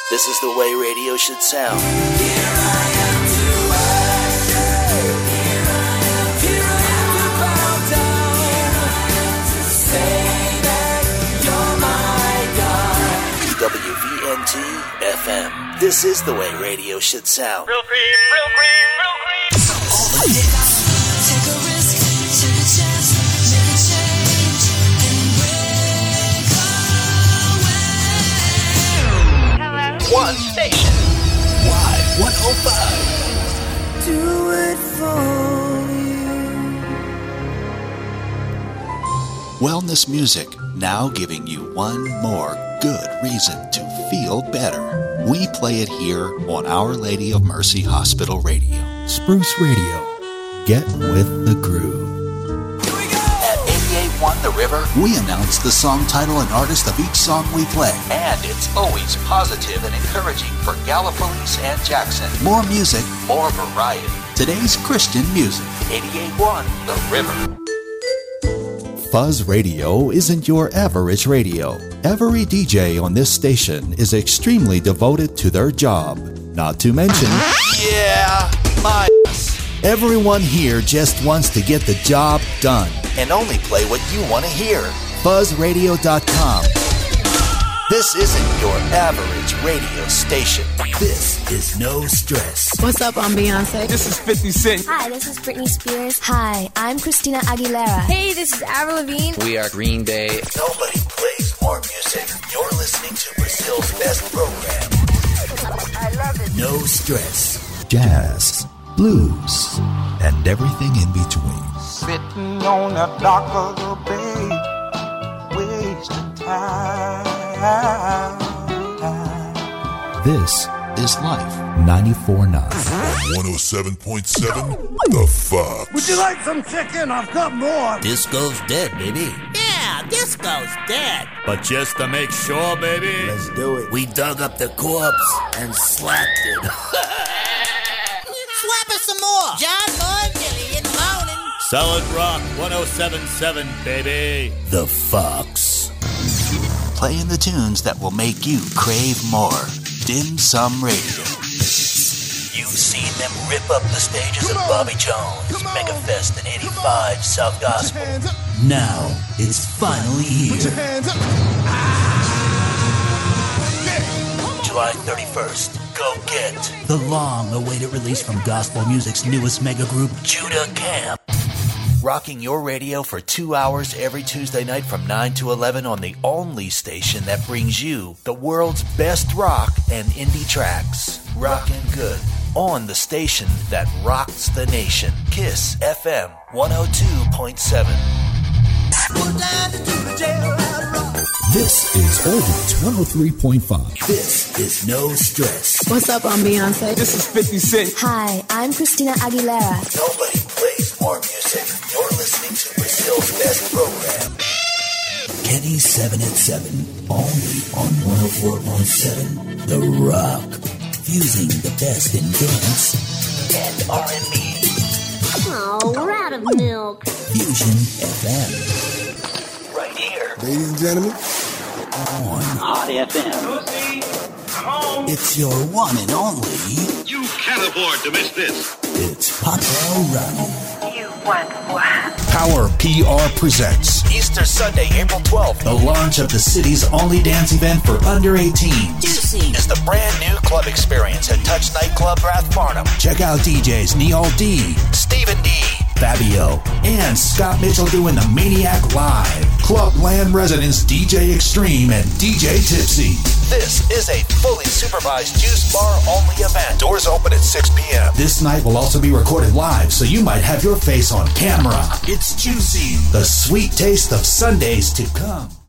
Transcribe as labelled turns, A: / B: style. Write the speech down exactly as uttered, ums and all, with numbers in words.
A: This is the way radio should sound.
B: Here I am to worship. Here I am, here I am to bow down. To say that you're my God.
A: W V N T F M. This is the way radio should sound.
C: Real cream, real cream, real cream.
B: All the hits. Take a risk, take a chance, make a change, and break away.
C: Hello?
A: One station. Y one oh five.
B: Do it for you.
D: Wellness music, now giving you one more good reason to feel better. We play it here on Our Lady of Mercy Hospital Radio. Spruce Radio. Get with the groove.
A: Here we go! At eighty-eight point one The River,
D: We announce the song title and artist of each song we play.
A: and it's always positive and encouraging for Gallipolis and Jackson.
D: More music,
A: More variety.
D: today's Christian music.
A: eighty-eight point one The River.
D: Fuzz Radio isn't your average radio. Every D J on this station is extremely devoted to their job. Not to mention,
A: Yeah, my
D: everyone here just wants to get the job done.
A: and only play what you want to hear.
D: Fuzz Radio dot com.
A: This isn't your average radio station.
D: This is No Stress.
E: What's up, I'm Beyonce.
F: This is fifty Cent.
G: Hi, this is Britney Spears. Hi, I'm Christina Aguilera. Hey, this is Avril Lavigne.
H: We are Green Day.
A: Nobody plays more music. You're listening to Brazil's best program.
G: I love it.
D: No Stress. Jazz, blues, and everything in between.
F: Sitting on a dock of the bay, wasting time.
D: This is Life ninety-four point nine.
I: one oh seven point seven The Fox.
F: Would you like some chicken? I've got more.
A: Disco's dead, baby.
B: Yeah, Disco's dead.
J: But just to make sure, baby,
D: Let's do it.
A: We dug up the corpse and slapped it.
B: Slap us some more. John Boy Billy in the morning.
J: Solid Rock ten seventy-seven, baby.
A: The Fox.
D: Playing the tunes that will make you crave more. Dim Sum Radio.
A: You've seen them rip up the stages of Bobby Jones, Megafest in eighty-five, South Gospel. Now, it's finally here. July thirty-first, go get the long-awaited release from gospel music's newest mega group, Judah Camp. Rocking your radio for two hours every Tuesday night from nine to eleven on the only station that brings you the world's best rock and indie tracks. Rockin' good on the station that rocks the nation. Kiss F M one oh two point seven.
D: This is Oldie's one oh three point five. This is No Stress.
E: What's up, I'm Beyonce.
F: This is fifty Cent.
G: Hi, I'm Christina Aguilera.
A: Nobody plays more music. You're listening to Brazil's best program. Kenny seven at seven, only on one oh four point seven The Rock. Fusing the best in dance and R and B.
G: Oh, we're out of milk.
A: Fusion F M. Right here
I: Ladies and gentlemen,
A: on Hot F M.
D: It's your one and only.
C: You can't afford to miss this.
A: It's Papa Run.
C: You want what?
D: Power P R presents
A: Easter Sunday, April twelfth.
D: the launch of the city's only dance event for under eighteens.
A: Juicy is the brand new club experience at Touch Nightclub Rathfarnham.
D: Check out D Js Neil D,
A: Stephen D.
D: Fabio, and Scott Mitchell doing the Maniac Live. Clubland residents D J Extreme and D J Tipsy.
A: This is a fully supervised juice bar only event. Doors open at six p.m.
D: This night will also be recorded live, so you might have your face on camera. It's Juicy, the sweet taste of Sundays to come.